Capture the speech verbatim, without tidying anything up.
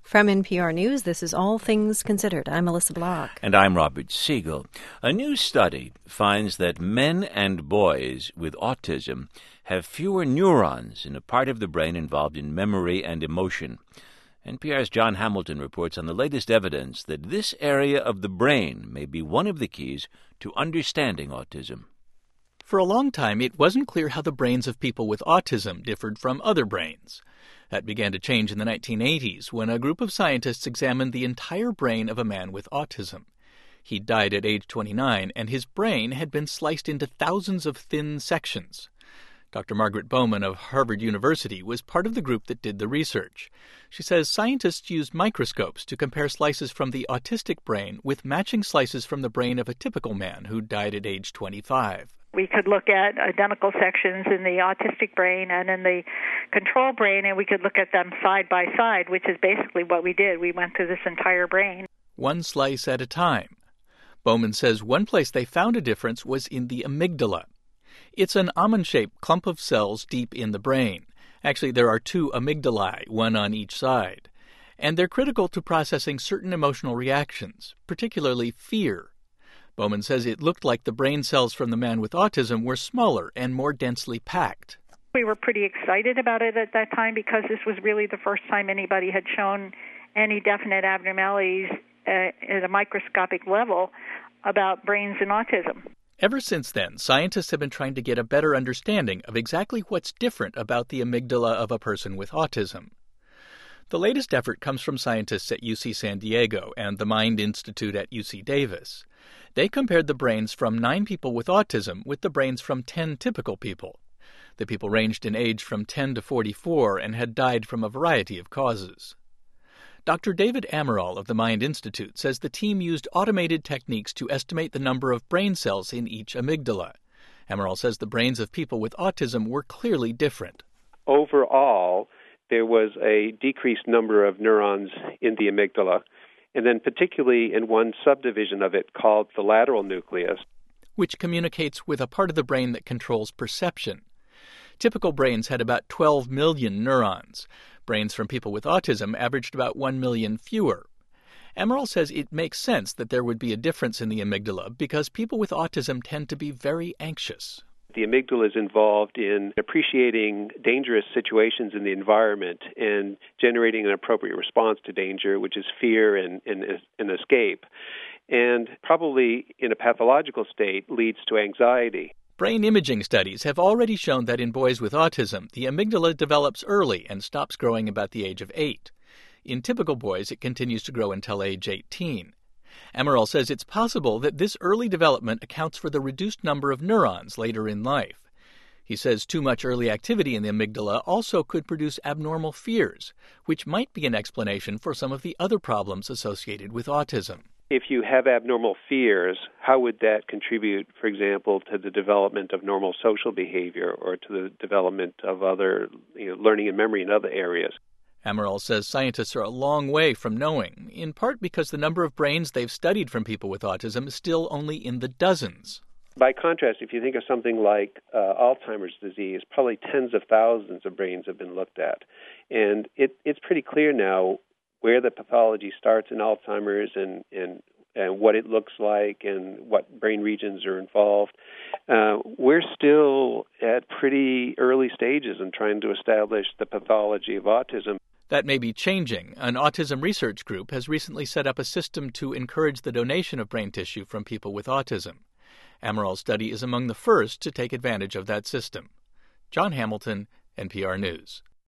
From N P R News, this is All Things Considered. I'm Melissa Block. And I'm Robert Siegel. A new study finds that men and boys with autism have fewer neurons in a part of the brain involved in memory and emotion. N P R's John Hamilton reports on the latest evidence that this area of the brain may be one of the keys to understanding autism. For a long time, it wasn't clear how the brains of people with autism differed from other brains. That began to change in the nineteen eighties when a group of scientists examined the entire brain of a man with autism. He died at age twenty-nine, and his brain had been sliced into thousands of thin sections. Doctor Margaret Bowman of Harvard University was part of the group that did the research. She says scientists used microscopes to compare slices from the autistic brain with matching slices from the brain of a typical man who died at age twenty-five. We could look at identical sections in the autistic brain and in the control brain, and we could look at them side by side, which is basically what we did. We went through this entire brain. One slice at a time. Bowman says one place they found a difference was in the amygdala. It's an almond-shaped clump of cells deep in the brain. Actually, there are two amygdalae, one on each side. And they're critical to processing certain emotional reactions, particularly fear. Bowman says it looked like the brain cells from the man with autism were smaller and more densely packed. We were pretty excited about it at that time because this was really the first time anybody had shown any definite abnormalities uh, at a microscopic level about brains and autism. Ever since then, scientists have been trying to get a better understanding of exactly what's different about the amygdala of a person with autism. The latest effort comes from scientists at U C San Diego and the Mind Institute at U C Davis. They compared the brains from nine people with autism with the brains from ten typical people. The people ranged in age from ten to forty-four and had died from a variety of causes. Doctor David Amaral of the Mind Institute says the team used automated techniques to estimate the number of brain cells in each amygdala. Amaral says the brains of people with autism were clearly different. Overall, there was a decreased number of neurons in the amygdala, and then particularly in one subdivision of it called the lateral nucleus, which communicates with a part of the brain that controls perception. Typical brains had about twelve million neurons. Brains from people with autism averaged about one million fewer. Amaral says it makes sense that there would be a difference in the amygdala because people with autism tend to be very anxious. The amygdala is involved in appreciating dangerous situations in the environment and generating an appropriate response to danger, which is fear and, and, and escape. And probably in a pathological state leads to anxiety. Brain imaging studies have already shown that in boys with autism, the amygdala develops early and stops growing about the age of eight. In typical boys, it continues to grow until age eighteen. Amaral says it's possible that this early development accounts for the reduced number of neurons later in life. He says too much early activity in the amygdala also could produce abnormal fears, which might be an explanation for some of the other problems associated with autism. If you have abnormal fears, how would that contribute, for example, to the development of normal social behavior or to the development of other, you know, learning and memory in other areas? Amaral says scientists are a long way from knowing, in part because the number of brains they've studied from people with autism is still only in the dozens. By contrast, if you think of something like uh, Alzheimer's disease, probably tens of thousands of brains have been looked at. And it, it's pretty clear now where the pathology starts in Alzheimer's and, and, and what it looks like and what brain regions are involved. Uh, we're still at pretty early stages in trying to establish the pathology of autism. That may be changing. An autism research group has recently set up a system to encourage the donation of brain tissue from people with autism. Amaral's study is among the first to take advantage of that system. John Hamilton, N P R News.